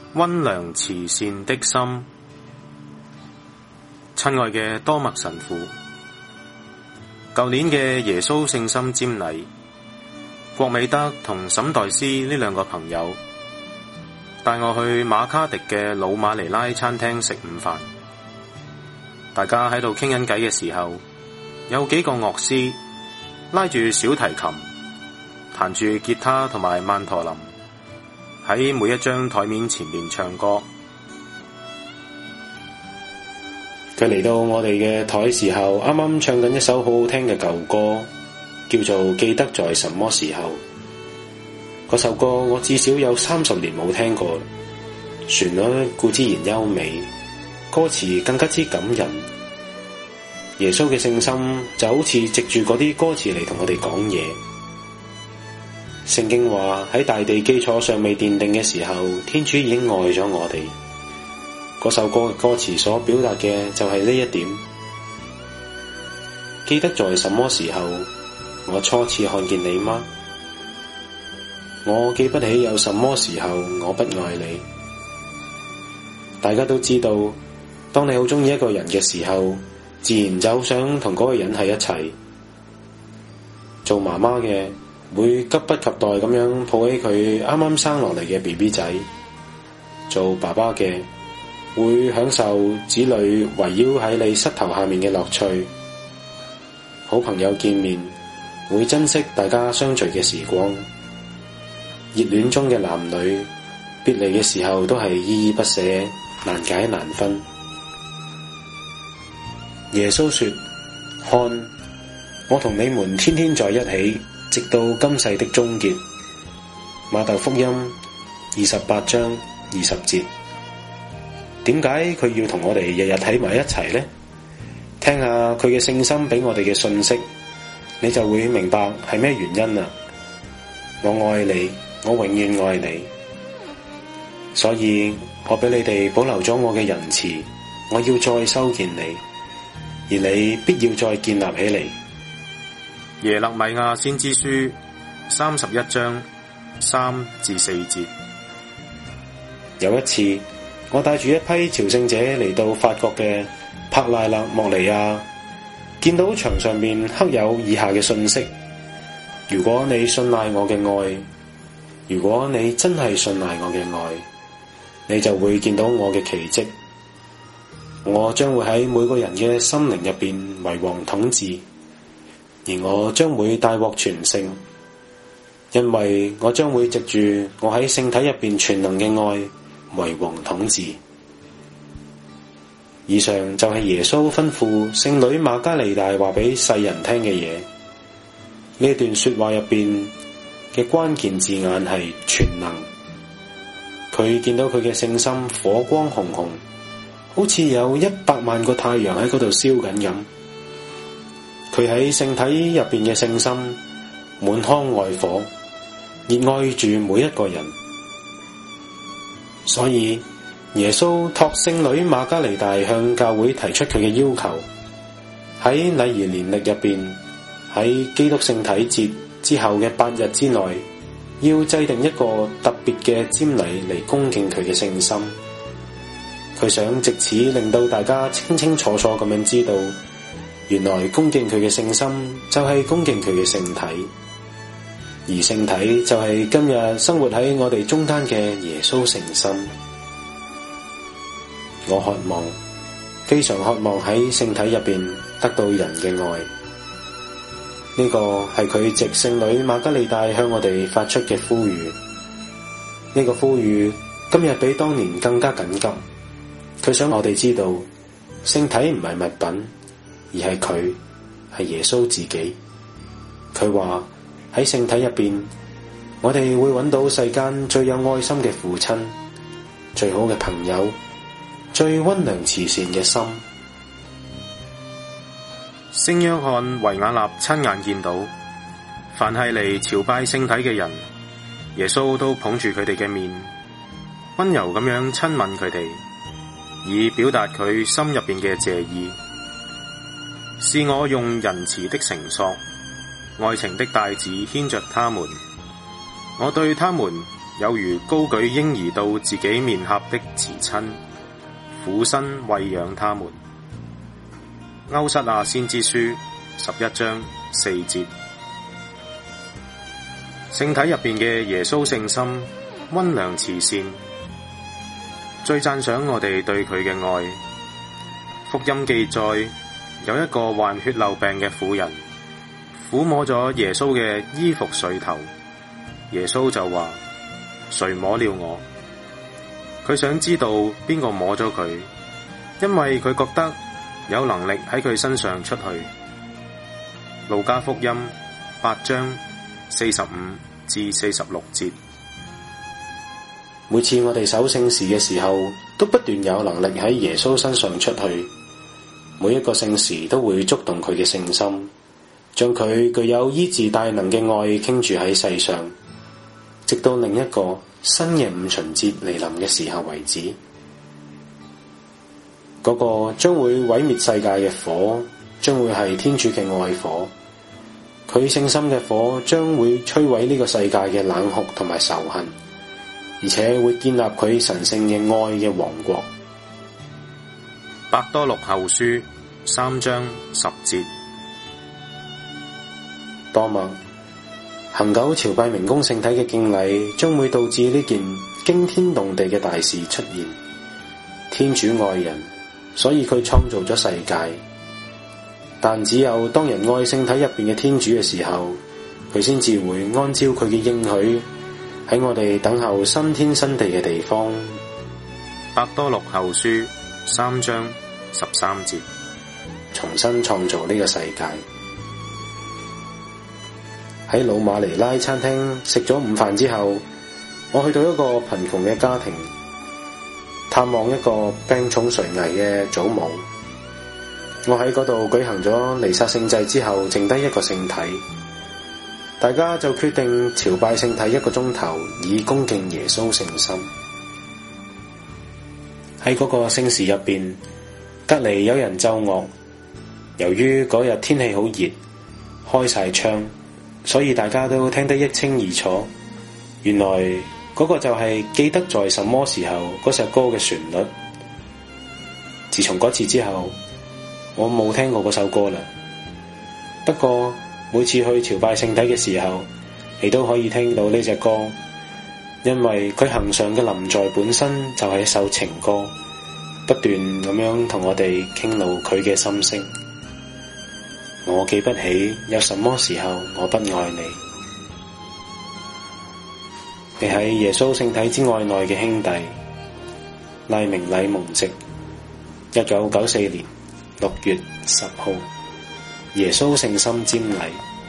溫良慈善的心。親愛嘅多默神父，舊年嘅耶穌聖心瞻禮，郭美德同沈代斯呢兩個朋友帶我去馬卡迪嘅老馬尼拉餐廳食午飯。大家喺度傾緊偈嘅時候，有幾個樂師拉住小提琴，彈住吉他同埋曼陀林，喺每一張台面前面唱歌。 佢嚟到我哋嘅台時候，啱啱唱緊一首好好聽嘅舊歌，叫做《記得在什麼時候》。嗰首歌我至少有30年冇聽過，旋律固之然優美，歌詞更加之感人。耶穌嘅聖心就好似藉住嗰啲歌詞嚟同我哋講嘢。聖經話喺大地基礎尚未奠定嘅時候，天主已經愛咗我哋。嗰首歌嘅歌詞所表達嘅就係呢一點。記得在什麼時候我初次看見你嗎？我記不起有什麼時候我不愛你。大家都知道，當你好鍾意一個人嘅時候，自然就好想同嗰個人喺一齊。做媽媽嘅會急不及待咁樣抱起佢啱啱生落嚟嘅 BB 仔，做爸爸嘅會享受子女圍繞喺你膝頭下面嘅樂趣。好朋友見面會珍惜大家相聚嘅時光。熱戀中嘅男女別離嘅時候都係依依不捨，難解難分。耶穌說：看，我同你們天天在一起，直到今世的終結。馬竇福音28章20節。點解佢要同我哋日日喺埋一齊呢？聽下佢嘅聖心俾我哋嘅信息，你就會明白係咩原因啦。我愛你，我永遠愛你，所以我俾你哋保留咗我嘅仁慈，我要再修建你，而你必要再建立起嚟。 耶勒米亞先知書31章3至4節。 有一次，我帶住一批朝聖者嚟到法國嘅帕賴勒莫尼亞，見到牆上面刻有以下嘅信息：如果你信賴我嘅愛，如果你真係信賴我嘅愛，你就會見到我嘅奇蹟。我將會喺每個人嘅心靈入邊為王統治，而我將會大獲全勝，因為我將會藉住我喺聖體入邊全能嘅愛為王統治。以上就係耶穌吩咐聖女瑪加利大話俾世人聽嘅嘢。呢段說話入邊嘅關鍵字眼係全能。佢見到佢嘅聖心火光紅紅，好似有100萬個太陽喺嗰度燒緊咁。佢喺聖體入邊嘅聖心滿腔愛火，熱愛住每一個人。所以耶穌託聖女瑪加利大向教會提出佢嘅要求，喺禮儀年曆入邊，喺基督聖體節之後嘅8日之內，要制定一個特別嘅瞻禮嚟恭敬佢嘅聖心。佢想藉此令到大家清清楚楚咁樣知道，原來恭敬佢嘅聖心就係恭敬佢嘅聖體，而聖體就係今日生活喺我哋中間嘅耶穌聖心。我渴望，非常渴望喺聖體入邊得到人嘅愛。呢個係佢藉聖女瑪加利大向我哋發出嘅呼籲。呢個呼籲今日比當年更加緊急。佢想我哋知道，聖體唔係物品，而係佢，係耶穌自己。佢話喺聖體入邊，我哋會揾到世間最有愛心嘅父親，最好嘅朋友，最溫良慈善嘅心。 聖約翰維雅納親眼見到，凡係嚟朝拜聖體嘅人，耶穌都捧住佢哋嘅面，溫柔咁樣親吻佢哋，以表達佢心入邊嘅謝意。是我用仁慈的繩索，愛情的帶子牽着他們，我對他們有如高舉嬰兒到自己面頰的慈親，俯身餵養他們。歐瑟亞先知書11章4節。聖體入邊嘅耶穌聖心，溫良慈善，最讚賞我哋對佢嘅愛。福音記載，有一個患血漏病嘅婦人，撫摸咗耶穌嘅衣服穗頭，耶穌就話：誰摸了我？佢想知道邊個摸咗佢，因為佢覺得有能力喺佢身上出去。路加福音8章45至46節。 每次我哋守聖事嘅時候，都不斷有能力喺耶穌身上出去。每一個聖事都會觸動佢嘅聖心，將佢具有醫治大能嘅愛傾注喺世上，直到另一個新嘅五旬節嚟臨嘅時候為止。嗰個將會毀滅世界嘅火，將會係天主嘅愛火。佢聖心嘅火將會摧毀呢個世界嘅冷酷同埋仇恨，而且會建立佢神聖嘅愛嘅王國。 伯多祿後書3章10節。 多默，恆久朝拜明供聖體嘅敬禮，將會導致呢件驚天動地嘅大事出現。天主愛人，所以佢創造咗世界。但只有當人愛聖體入邊嘅天主嘅時候，佢先至會按照佢嘅應許，喺我哋等候新天新地嘅地方。 伯多祿後書3章13節。 重新創造呢個世界。喺老馬尼拉餐廳食咗午飯之後，我去到一個貧窮嘅家庭，探望一個病重垂危嘅祖母。我喺嗰度舉行咗彌撒聖祭之後，剩低一個聖體，大家就決定朝拜聖體1個鐘頭，以恭敬耶穌聖心。喺嗰個聖事入邊，隔籬有人奏樂，由於嗰日天氣好熱，開晒窗，所以大家都聽得一清二楚。原來嗰個就係記得在什麼時候嗰首歌嘅旋律。自從嗰次之後，我冇聽過嗰首歌啦。不過每次去朝拜聖體嘅時候，你都可以聽到呢隻歌，因為佢恆常嘅臨在本身就係一首情歌，不斷咁樣同我哋傾露佢嘅心聲。我記不起有什麼時候我不愛你。你喺耶穌聖體之愛內嘅兄弟，賴明禮蒙籍，1994年6月10號，耶穌聖心瞻禮。